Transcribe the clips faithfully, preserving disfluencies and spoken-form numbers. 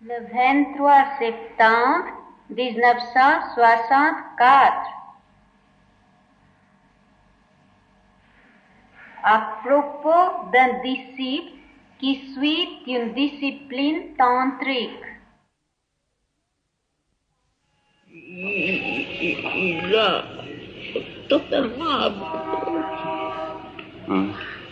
Le vingt-trois septembre mille neuf cent soixante-quatre, à propos d'un disciple qui suit une discipline tantrique. Il, il, il a totalement... Hum.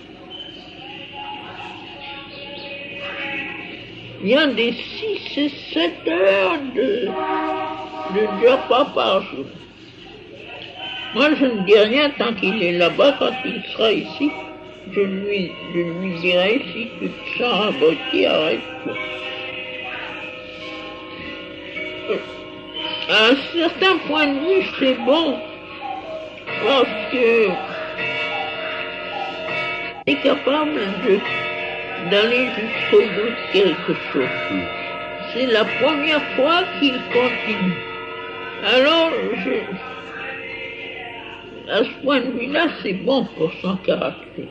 Il y a des six et sept heures de, de japa par jour. Moi, je ne dis rien tant qu'il est là-bas. Quand il sera ici, je lui, je lui dirai, si tu te sens abruti, arrête-toi. À un certain point de vue, c'est bon, parce que tu es capable de d'aller jusqu'au bout de quelque chose. Mmh. C'est la première fois qu'il continue. Alors, je, à ce point de vue-là, c'est bon pour son caractère.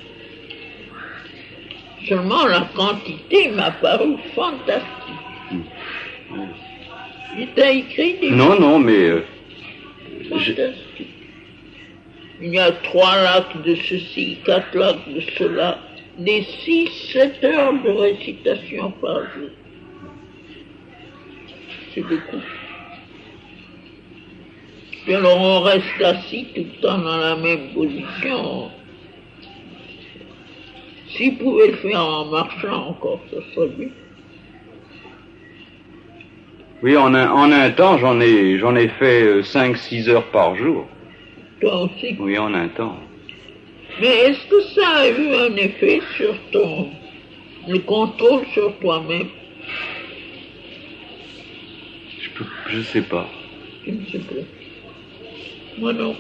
Seulement, la quantité m'a paru fantastique. Mmh. Il t'a écrit des Non, non, mais... Euh, fantastique. Il y a trois lacs de ceci, quatre lacs de cela. Des six, sept heures de récitation par jour. C'est beaucoup. Puis alors on reste assis tout le temps dans la même position. S'il pouvait le faire en marchant encore, ça serait bien. Oui, en un, en un temps, j'en ai, j'en ai fait cinq six heures par jour. Toi aussi? Oui, en un temps. Mais est-ce que ça a eu un effet sur ton... le contrôle sur toi-même? Je peux, je sais pas. Je ne sais pas. Moi non.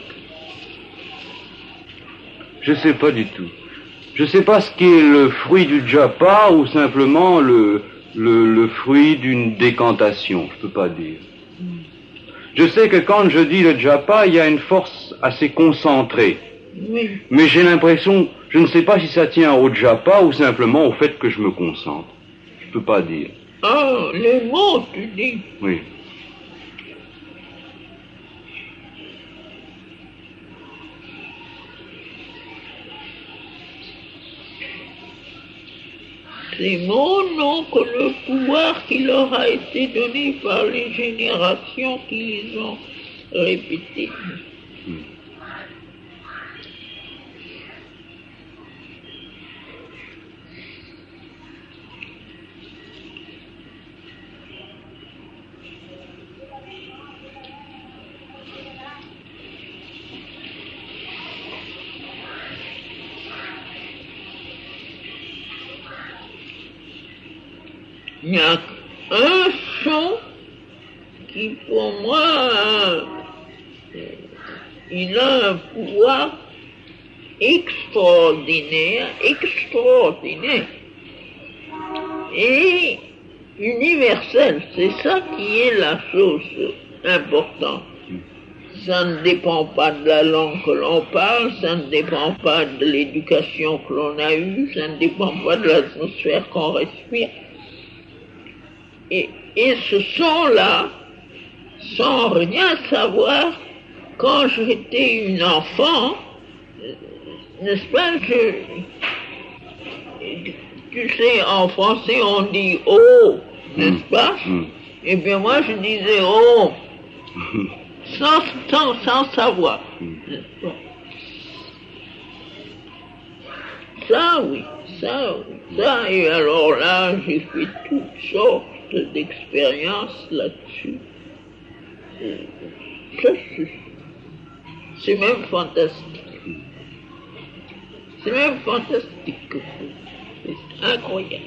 Je sais pas du tout. Je sais pas ce qu'est le fruit du japa ou simplement le, le, le fruit d'une décantation. Je peux pas dire. Mm. Je sais que quand je dis le japa, il y a une force assez concentrée. Oui. Mais j'ai l'impression, je ne sais pas si ça tient au japa ou simplement au fait que je me concentre. Je peux pas dire. Ah, les mots, tu dis? Oui. Ces mots n'ont que le pouvoir qui leur a été donné par les générations qui les ont répétés. Hmm. Il y a un son qui, pour moi, euh, il a un pouvoir extraordinaire, extraordinaire et universel. C'est ça qui est la chose importante. Ça ne dépend pas de la langue que l'on parle, ça ne dépend pas de l'éducation que l'on a eue, ça ne dépend pas de l'atmosphère qu'on respire. Et, et ce son-là, sans rien savoir, quand j'étais une enfant, n'est-ce pas, je, tu sais, en français on dit « oh », n'est-ce pas? Mm. Eh bien moi je disais « oh », sans, sans, sans savoir, n'est-ce pas? Ça oui, ça oui, ça, et alors là j'ai fait toutes sortes d'expériences là-dessus. Ça, c'est même fantastique. C'est même fantastique. C'est incroyable.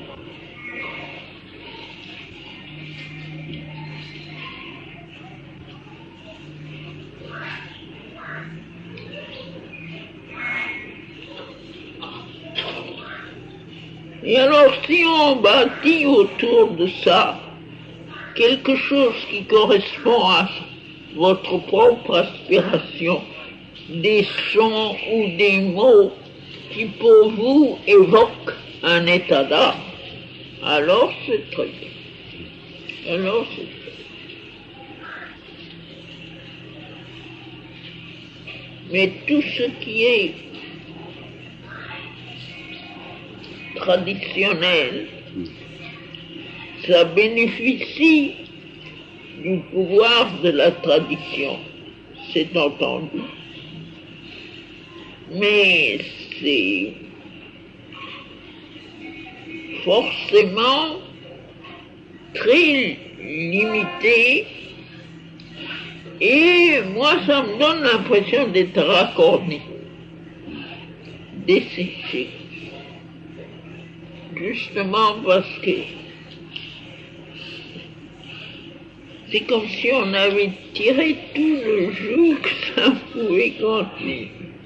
Et alors, si on bâtit autour de ça quelque chose qui correspond à votre propre aspiration, des sons ou des mots qui pour vous évoquent un état d'âme, alors c'est très bien. Alors, c'est... Mais tout ce qui est traditionnel, ça bénéficie du pouvoir de la tradition, c'est entendu. Mais c'est forcément très limité et moi ça me donne l'impression d'être raccordé, desséché. Justement parce que c'est comme si on avait tiré tout le jus que ça pouvait contenir.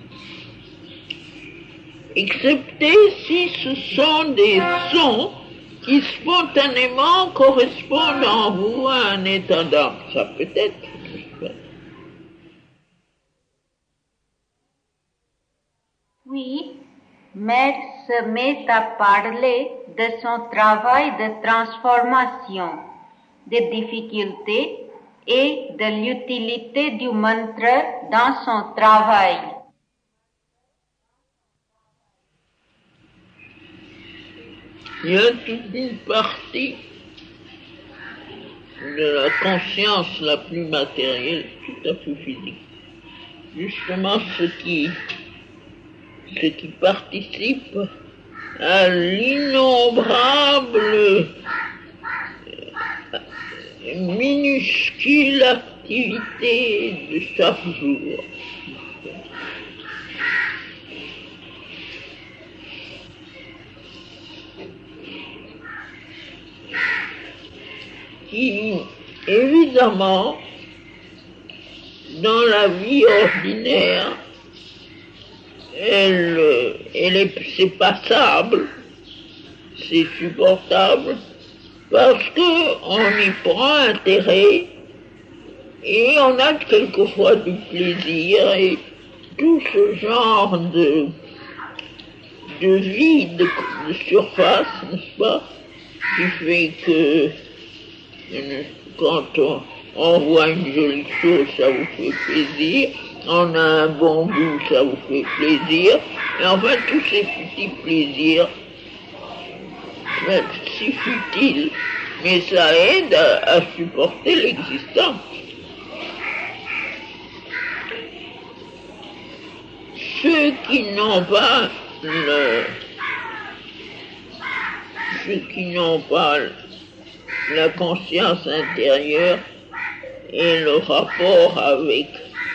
Excepté si ce sont des sons qui spontanément correspondent en vous à un état d'âme. Ça peut être. Oui, Mère se met à parler de son travail de transformation, des difficultés et de l'utilité du mantra dans son travail. Il y a toute une partie de la conscience la plus matérielle, tout à fait physique. Justement ce qui, ce qui participe à l'innombrable minuscule activité de chaque jour. Qui, évidemment, dans la vie ordinaire, elle, elle est, c'est passable, c'est supportable, parce qu'on y prend intérêt et on a quelquefois du plaisir et tout ce genre de, de vie de, de surface, n'est-ce pas, qui fait que quand on, on voit une jolie chose, ça vous fait plaisir, on a un bon goût, ça vous fait plaisir, et enfin tous ces petits plaisirs, c'est si futile, mais ça aide à, à supporter l'existence. Ceux qui n'ont pas le, ceux qui n'ont pas la conscience intérieure et le rapport avec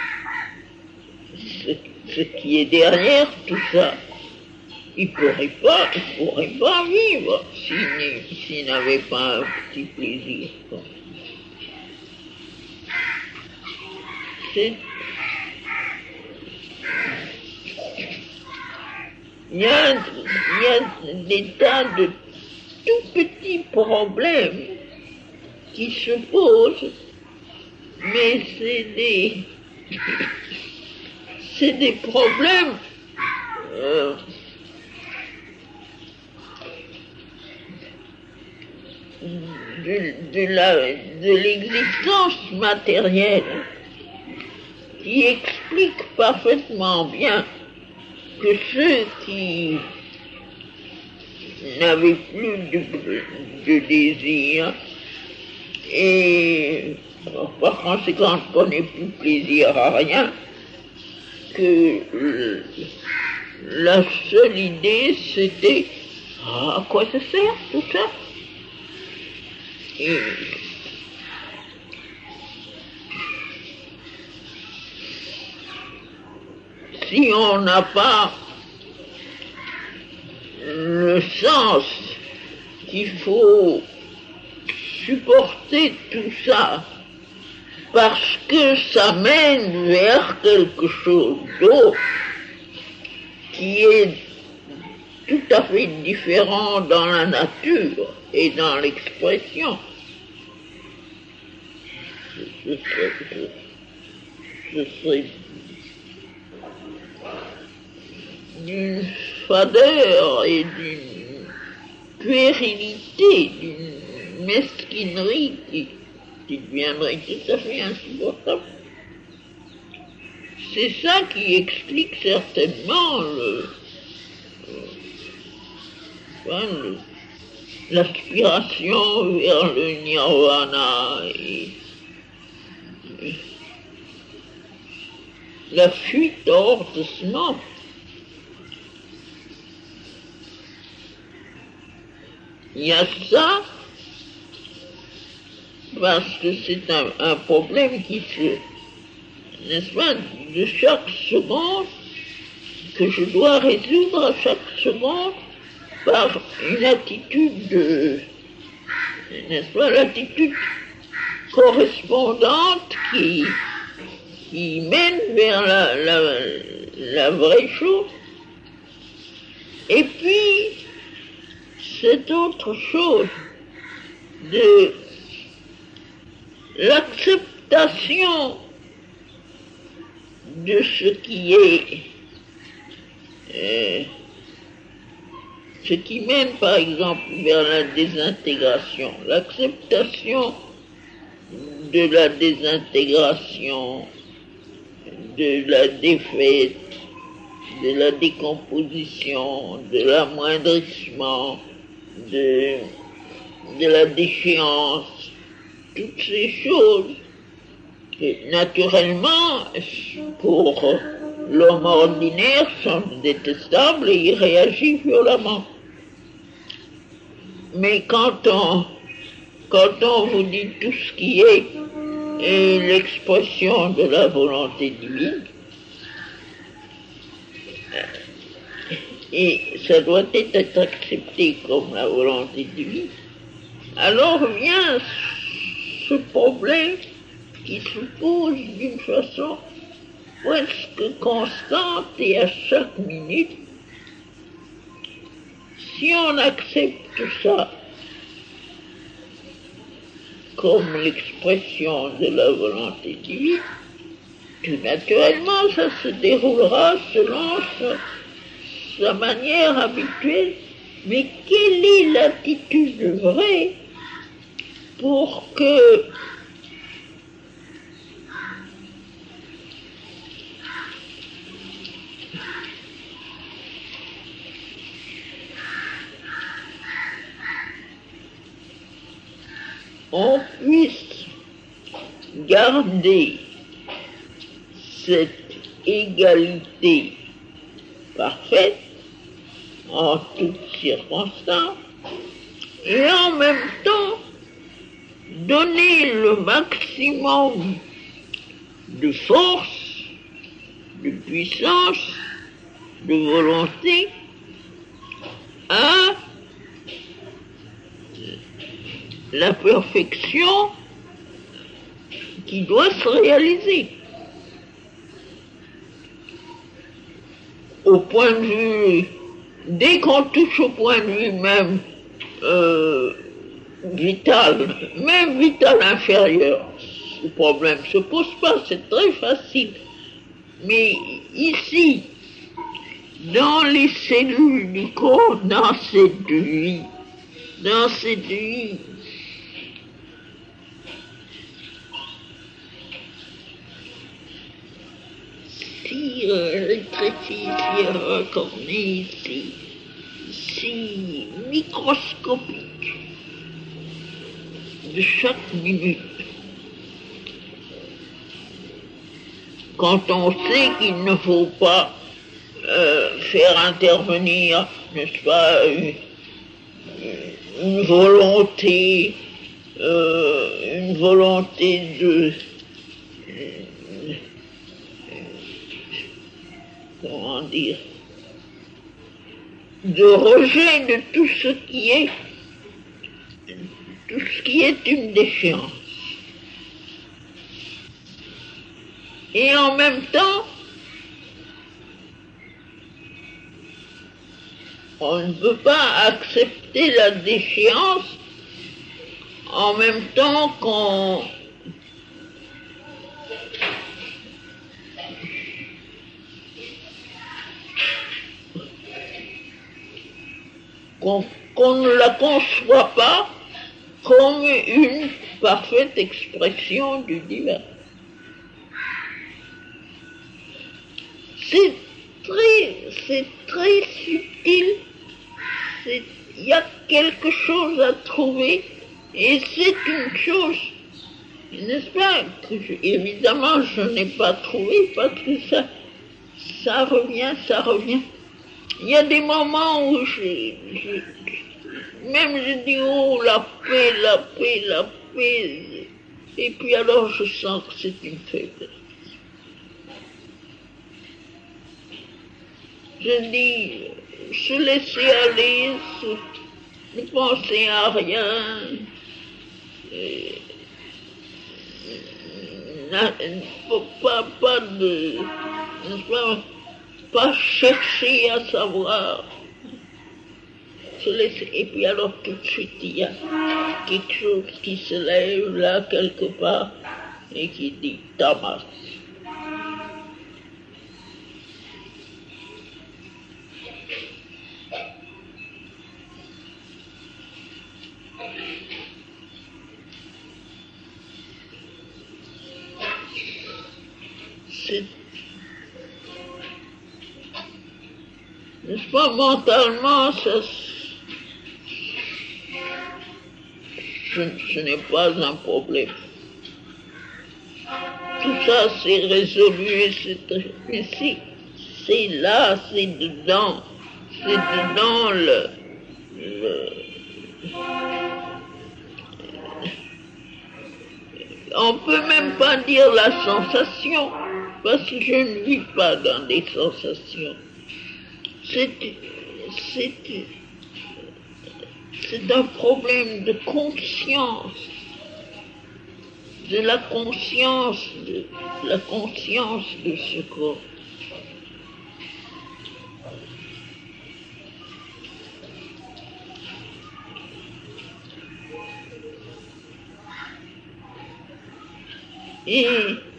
ce, ce qui est derrière tout ça, ils ne pourraient pas, ils pourraient pas vivre s'ils, s'ils n'avaient pas un petit plaisir. C'est... Il y a, il y a des tas de tout petits problèmes qui se posent, mais c'est des, c'est des problèmes euh, de, de, la, de l'existence matérielle qui expliquent parfaitement bien que ceux qui n'avaient plus de, de désir et par conséquent ne prenaient plus plaisir à rien, que la seule idée c'était ah, à quoi ça sert tout ça? Et si on n'a pas le sens qu'il faut supporter tout ça parce que ça mène vers quelque chose d'autre qui est tout à fait différent dans la nature et dans l'expression. Ce serait, ce serait d'une fadeur et d'une puérilité, d'une mesquinerie qui, qui deviendrait tout à fait insupportable. C'est ça qui explique certainement le, le, l'aspiration vers le nirvana et, et la fuite hors de ce monde. Il y a ça, parce que c'est un, un problème qui se, n'est-ce pas, de chaque seconde, que je dois résoudre à chaque seconde par une attitude de, n'est-ce pas, l'attitude correspondante qui, qui mène vers la, la, la vraie chose. Et puis, cette autre chose de l'acceptation de ce qui est, euh, ce qui mène par exemple vers la désintégration, l'acceptation de la désintégration, de la défaite, de la décomposition, de l'amoindrissement, de, de la déchéance, toutes ces choses, et naturellement, pour l'homme ordinaire, sont détestables et il réagit violemment. Mais quand on, quand on vous dit tout ce qui est, est l'expression de la volonté divine, et ça doit être accepté comme la volonté divine, alors vient ce problème qui se pose d'une façon presque constante et à chaque minute. Si on accepte ça comme l'expression de la volonté divine, tout naturellement ça se déroulera selon sa, sa manière habituelle. Mais quelle est l'attitude vraie pour que on puisse garder cette égalité parfaite en toutes circonstances et en même temps donner le maximum de force, de puissance, de volonté à la perfection qui doit se réaliser. Au point de vue, dès qu'on touche au point de vue même euh, vital, même vital inférieur, ce problème ne se pose pas, c'est très facile. Mais ici, dans les cellules du corps, dans cette vie, dans cette vie, si rétrécie, si racornée, si, si microscopique, de chaque minute. Quand on sait qu'il ne faut pas euh, faire intervenir, n'est-ce pas, une, une volonté, euh, une volonté de, euh, comment dire, de rejet de tout ce qui est, tout ce qui est une déchéance. Et en même temps, on ne peut pas accepter la déchéance en même temps qu'on qu'on qu'on ne la conçoit pas comme une parfaite expression du divin. C'est très, c'est très subtil, c'est, il y a quelque chose à trouver, et c'est une chose, n'est-ce pas, que je, évidemment je n'ai pas trouvé, parce que ça, ça revient, ça revient. Il y a des moments où je, je même je dis, oh, la paix, la paix, la paix, et puis alors je sens que c'est une faiblesse. Je dis, se laisser aller, se, ne penser à rien, et, pas, pas de, pas, pas chercher à savoir, se laisser, et puis alors tout de suite il y a quelque chose qui se lève là quelque part et qui dit Tamas. C'est, n'est-ce pas, mentalement, ça, je, ce n'est pas un problème. Tout ça, c'est résolu, et c'est, mais c'est, c'est là, c'est dedans, c'est dedans le, le, on peut même pas dire la sensation, parce que je ne vis pas dans des sensations. C'est, c'est, c'est un problème de conscience, de la conscience, de la conscience de ce corps. Et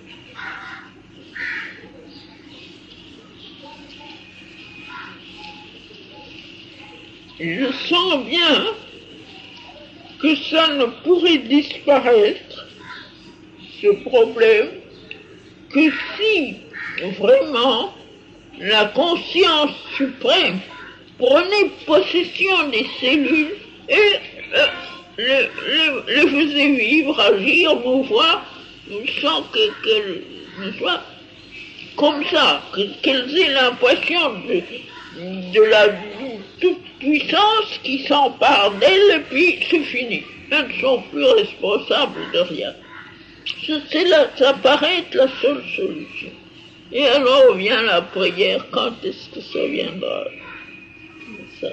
je sens bien que ça ne pourrait disparaître, ce problème, que si vraiment la conscience suprême prenait possession des cellules et euh, le, le, le faisait vivre, agir, mouvoir, sans que, qu'elles soient comme ça, qu'elles aient l'impression de, de la toute puissance qui s'empare d'elles, et puis c'est fini. Elles ne sont plus responsables de rien. C'est là, ça paraît être la seule solution. Et alors vient la prière, quand est-ce que ça viendra? Ça.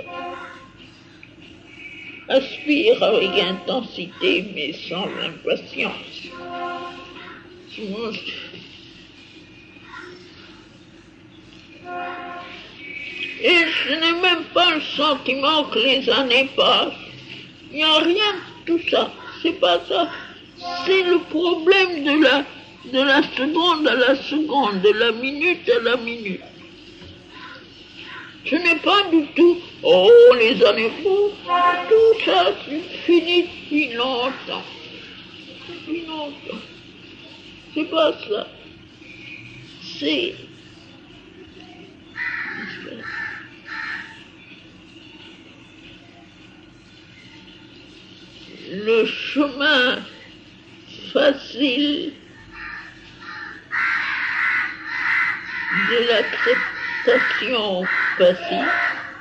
Aspire avec intensité, mais sans impatience. Et je n'ai même pas le sentiment que les années passent. Il n'y a rien de tout ça. C'est pas ça. C'est le problème de la, de la seconde à la seconde, de la minute à la minute. Ce n'est pas du tout, oh, les années passent. Tout ça, c'est fini depuis longtemps. Depuis longtemps. C'est pas ça. C'est... le chemin facile de l'acceptation passive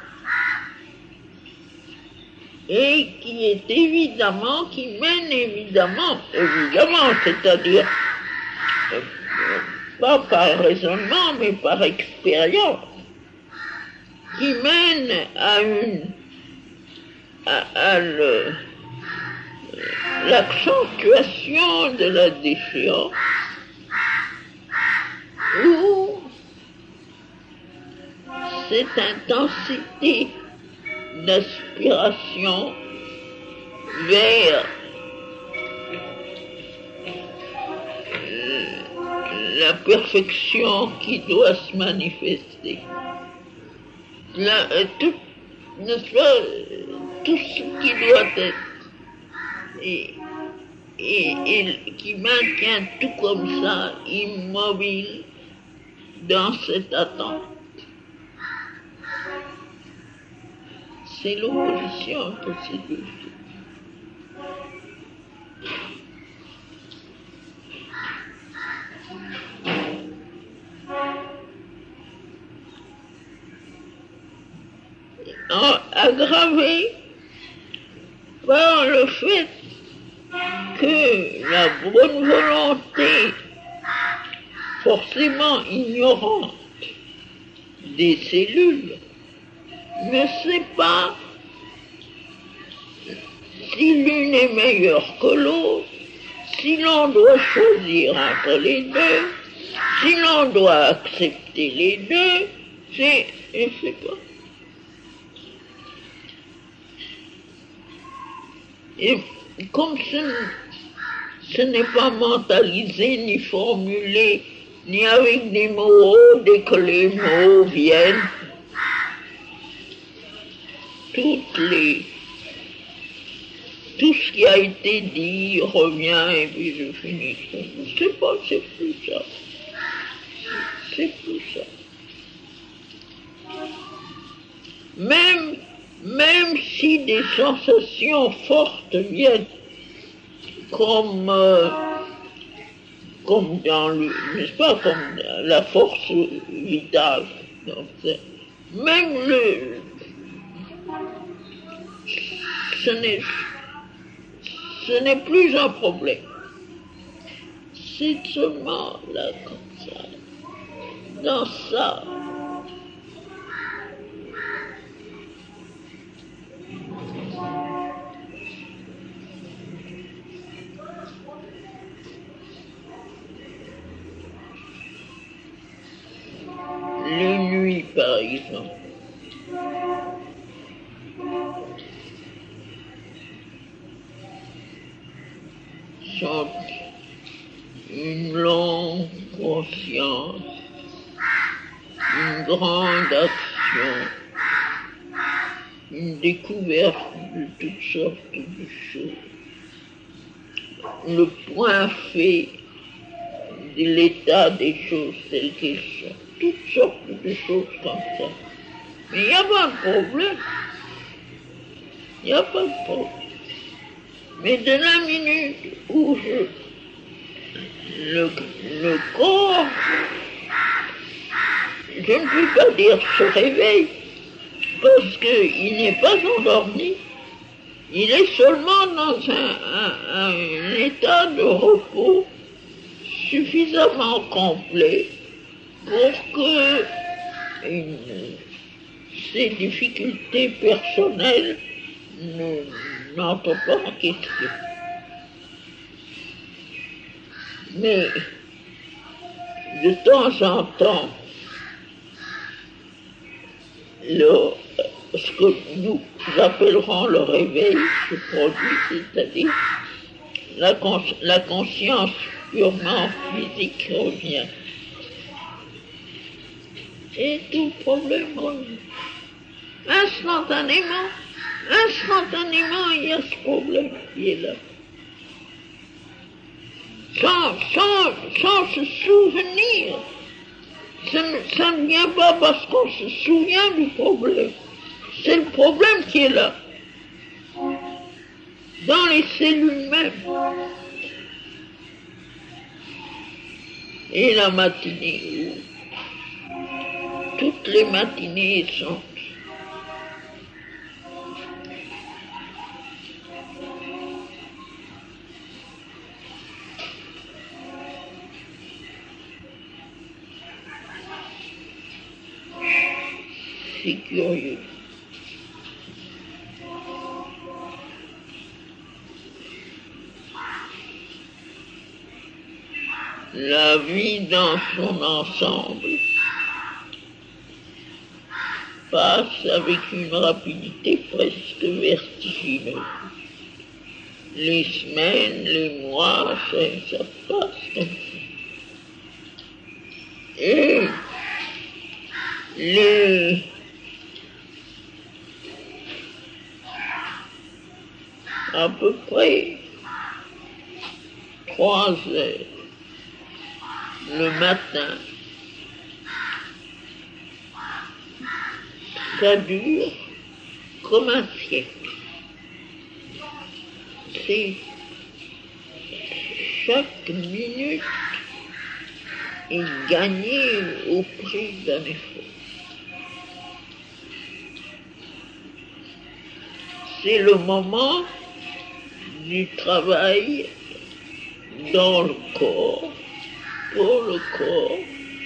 et qui est évidemment, qui mène évidemment, évidemment, c'est-à-dire euh, pas par raisonnement mais par expérience, qui mène à une à, à le l'accentuation de la déchéance, où cette intensité d'aspiration vers la perfection qui doit se manifester. La, tout, n'est-ce pas, tout ce qui doit être. et, et, et qui maintient tout comme ça, immobile, dans cette attente. C'est l'opposition entre ces deux choses. Aggravé par le fait que la bonne volonté, forcément ignorante des cellules, ne sait pas si l'une est meilleure que l'autre, si l'on doit choisir entre les deux, si l'on doit accepter les deux, c'est, je ne sais pas. Et comme ce, ce n'est pas mentalisé, ni formulé, ni avec des mots, dès que les mots viennent, toutes les, tout ce qui a été dit revient et puis je finis. Je sais pas, c'est plus ça. C'est plus ça. Même Même si des sensations fortes viennent, comme, euh, comme dans le, n'est-ce pas, comme la force vitale, donc, même le, ce n'est, ce n'est plus un problème. C'est seulement là, comme ça, dans ça. Les nuits, par exemple. Sont une longue conscience, une grande action, une découverte de toutes sortes de choses. Le point fait de l'état des choses telles qu'elles sont. Toutes sortes de choses comme ça. Mais il n'y a pas de problème. Il n'y a pas de problème. Mais de la minute où je, le, le corps, je ne peux pas dire se réveille, parce qu'il n'est pas endormi. Il est seulement dans un, un, un état de repos suffisamment complet pour que une, ces difficultés personnelles ne, n'entrent pas en question. Mais de temps en temps, le, ce que nous appellerons le réveil se produit, c'est-à-dire la, cons la conscience purement physique revient. Et tout problème revient. Instantanément, instantanément, il y a ce problème qui est là. Sans, sans, sans se souvenir. Ça ne, ça ne vient pas parce qu'on se souvient du problème. C'est le problème qui est là. Dans les cellules mêmes. Et la matinée, toutes les matinées sont c'est curieux. La vie dans son ensemble passe avec une rapidité presque vertigineuse. Les semaines, les mois, ça, ça passe comme ça. Et les à peu près trois heures le matin. Ça dure comme un siècle. C'est chaque minute est gagnée au prix d'un effort. C'est le moment du travail dans le corps, pour le corps,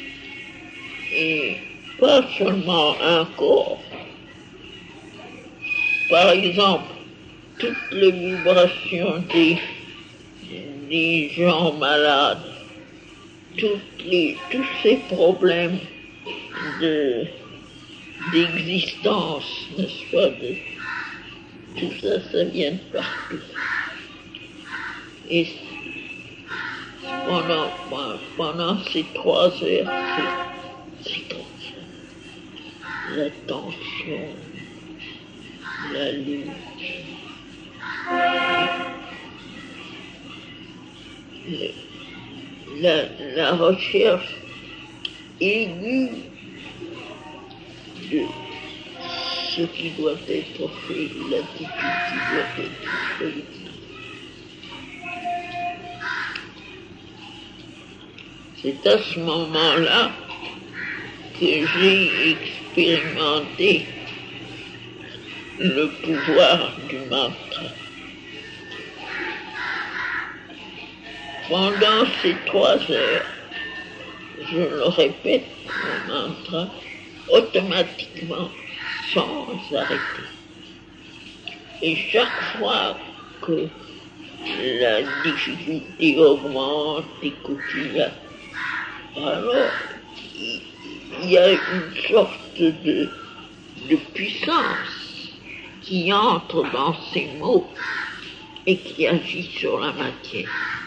et pas seulement un corps. Par exemple, toutes les vibrations des, des gens malades, toutes les, tous ces problèmes de, d'existence, n'est-ce pas, de, tout ça, ça vient de partout. Et pendant, pendant ces trois heures, c'est, c'est comme ça. La tension, la lutte, le, la, la recherche aiguë de ce qui doit être fait, l'attitude qui doit être faite. C'est à ce moment-là que j'ai expérimenté le pouvoir du mantra. Pendant ces trois heures, je le répète, le mantra, automatiquement, sans arrêter. Et chaque fois que la difficulté augmente et qu'il y a, alors il y a une sorte de, de puissance qui entre dans ces mots et qui agit sur la matière.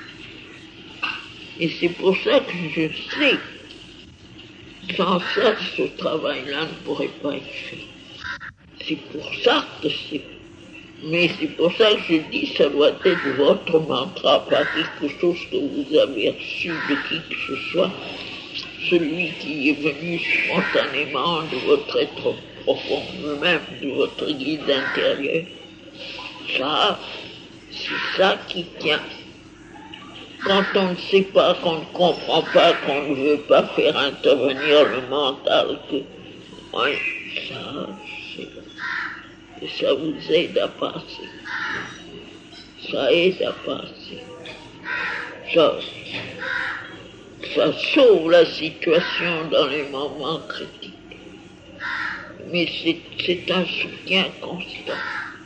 Et c'est pour ça que je sais, sans ça, ce travail-là ne pourrait pas être fait. C'est pour ça que c'est... Mais c'est pour ça que je dis, ça doit être votre mantra, pas quelque chose que vous avez reçu de qui que ce soit, celui qui est venu spontanément de votre être profond, même de votre guide intérieur. Ça, c'est ça qui tient. Quand on ne sait pas, qu'on ne comprend pas, qu'on ne veut pas faire intervenir le mental, que, ouais, ça, c'est... Et ça vous aide à passer. Ça aide à passer. Ça, ça sauve la situation dans les moments critiques. Mais c'est, c'est un soutien constant.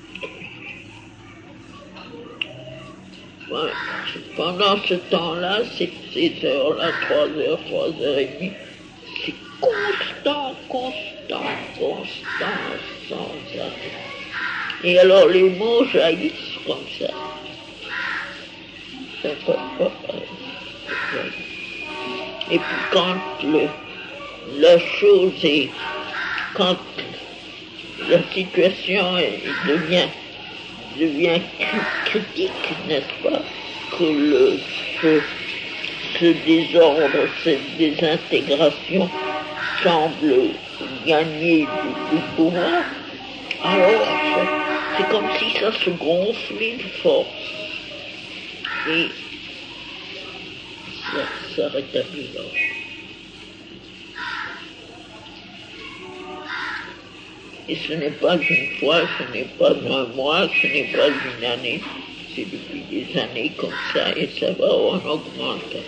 Ouais, pendant ce temps-là, ces, ces heures-là, trois heures, trois heures et demie, c'est constant, constant, constant, sans arrêt. Et alors les mots jaillissent comme ça. Et puis quand le, la chose est, quand la situation est, devient, devient critique, n'est-ce pas, que le, ce, ce désordre, cette désintégration semble gagner du, du pouvoir, alors c'est comme si ça se gonflait de force. Et ça, ça rétablit l'ordre. Et ce n'est pas une fois, ce n'est pas un mois, ce n'est pas une année, c'est depuis des années comme ça et ça va en augmentant.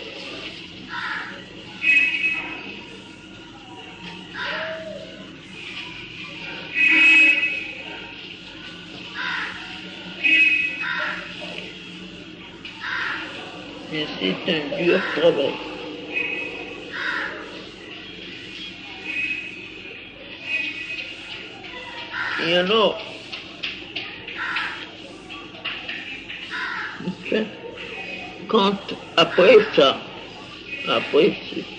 Mais c'est un dur travail. Et alors, quand, après ça, après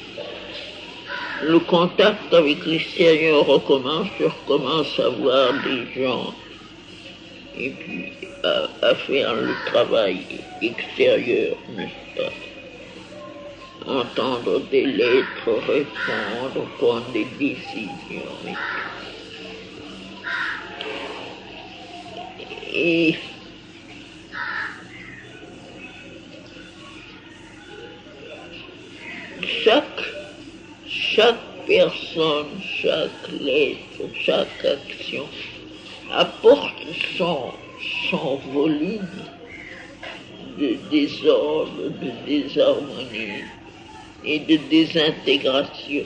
le contact avec l'extérieur recommence, je recommence à voir des gens et puis à, à faire le travail extérieur, n'est-ce pas? Entendre des lettres, répondre, prendre des décisions. Et chaque, chaque personne, chaque lettre, chaque action apporte son, son volume de désordre, de désharmonie et de désintégration.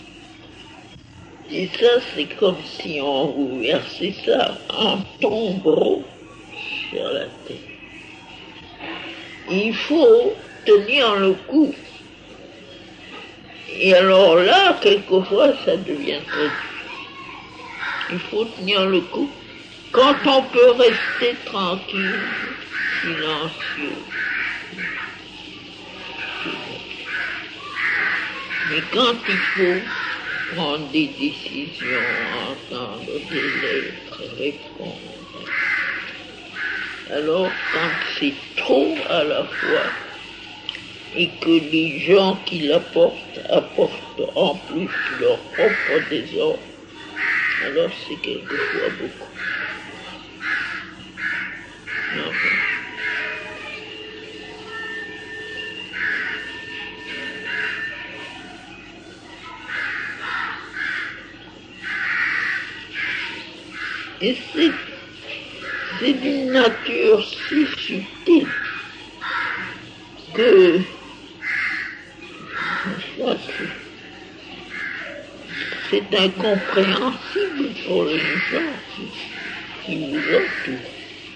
Et ça, c'est comme si on vous versait ça en tombereau sur la tête. Il faut tenir le coup. Et alors là, quelquefois, ça devient très difficile. Il faut tenir le coup. Quand on peut rester tranquille, silencieux. Mais quand il faut prendre des décisions, entendre des lettres, répondre, alors quand c'est trop à la fois, et que les gens qui l'apportent apportent en plus leur propre désordre, alors c'est quelquefois beaucoup. Enfin. Et c'est, c'est d'une nature si subtile que c'est incompréhensible pour les gens qui, qui vous entourent.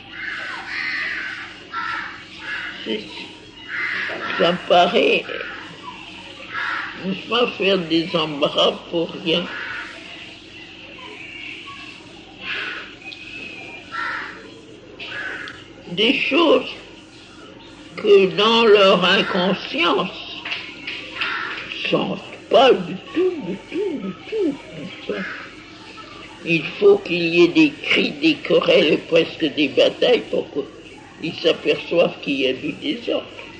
C'est, ça paraît, n'est-ce pas, faire des embarras pour rien. Des choses que dans leur inconscience sentent pas du tout, du tout, du tout, n'est-ce pas? Il faut qu'il y ait des cris, des querelles, presque des batailles pour qu'ils s'aperçoivent qu'il y a du désordre.